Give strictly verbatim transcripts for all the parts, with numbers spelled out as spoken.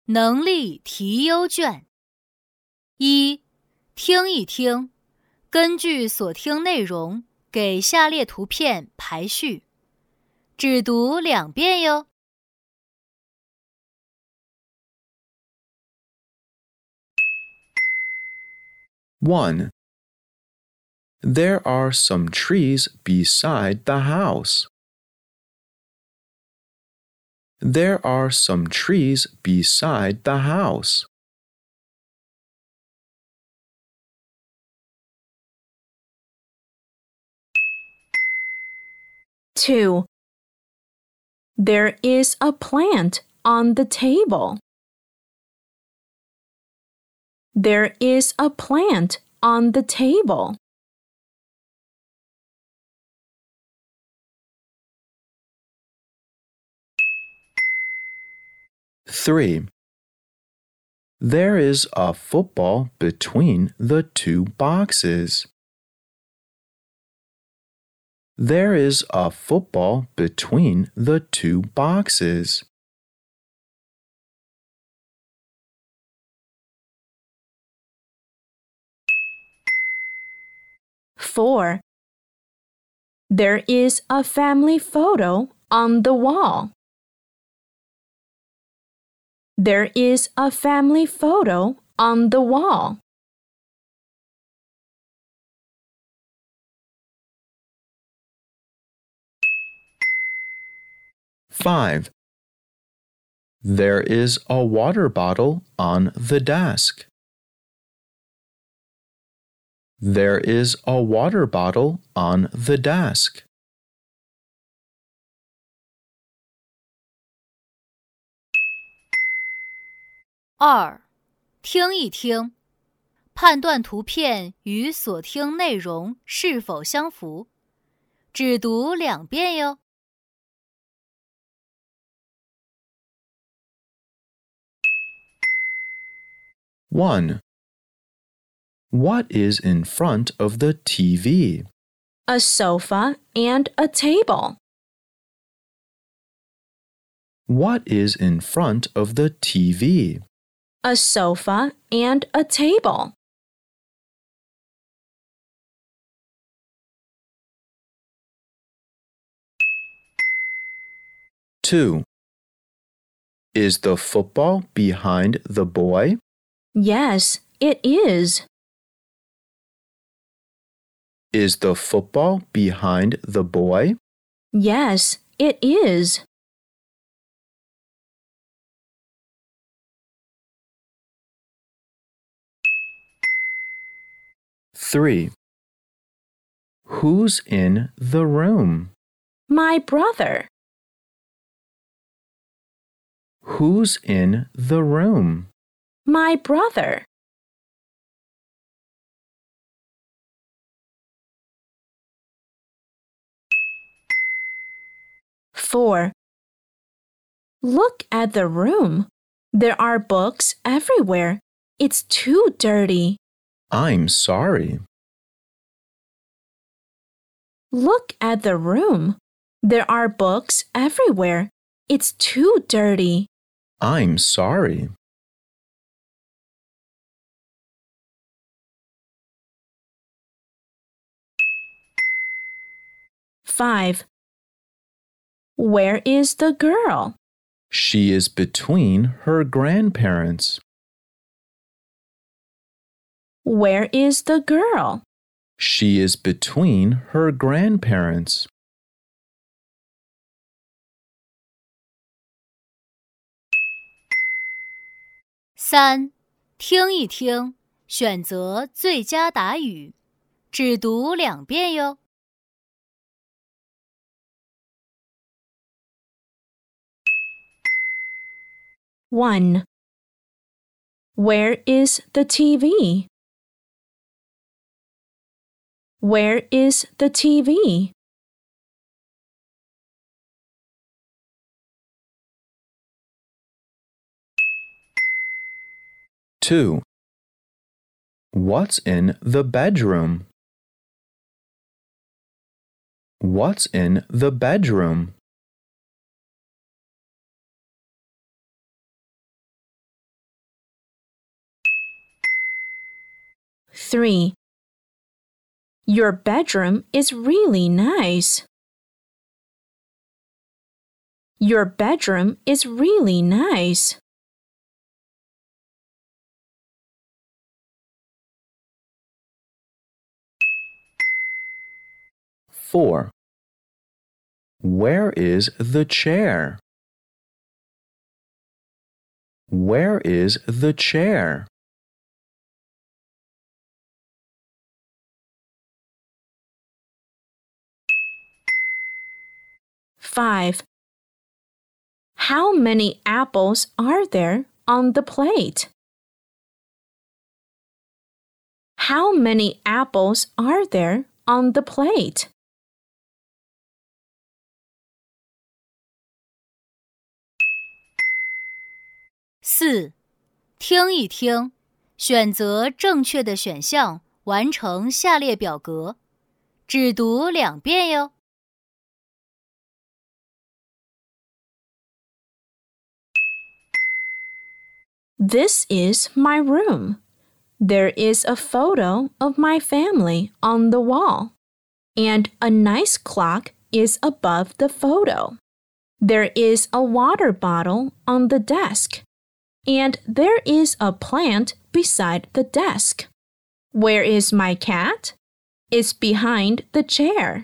能力提优卷。一、听一听，根据所听内容给下列图片排序，只读两遍哟。 one. There are some trees beside the house. There are some trees beside the house. two. There is a plant on the table. There is a plant on the table. three. There is a football between the two boxes. There is a football between the two boxes. four. There is a family photo on the wall. There is a family photo on the wall. five. There is a water bottle on the desk. There is a water bottle on the desk. 二、听一听，判断图片与所听内容是否相符，只读两遍哟。 one. What is in front of the T V? A sofa and a table. What is in front of the T V? A sofa and a table. two. Is the football behind the boy? Yes, it is. Is the football behind the boy? Yes, it is. three. Who's in the room? My brother. Who's in the room? My brother. four. Look at the room. There are books everywhere. It's too dirty. I'm sorry. Look at the room. There are books everywhere. It's too dirty. I'm sorry. five. Where is the girl? She is between her grandparents. Where is the girl? She is between her grandparents. 三、听一听，选择最佳答语，只读两遍哟。 one. Where is the T V? Where is the T V? two. What's in the bedroom? What's in the bedroom? three. Your bedroom is really nice. Your bedroom is really nice. four. Where is the chair? Where is the chair? five. How many apples are there on the plate? How many apples are there on the plate? 四，听一听，选择正确的选项，完成下列表格，只读两遍哟。 This is my room. There is a photo of my family on the wall, and a nice clock is above the photo. There is a water bottle on the desk, and there is a plant beside the desk. Where is my cat? It's behind the chair.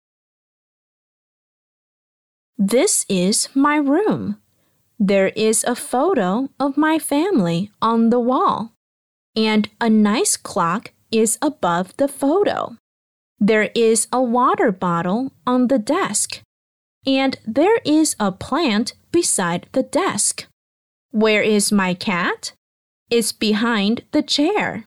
This is my room. There is a photo of my family on the wall, and a nice clock is above the photo. There is a water bottle on the desk, and there is a plant beside the desk. Where is my cat? It's behind the chair.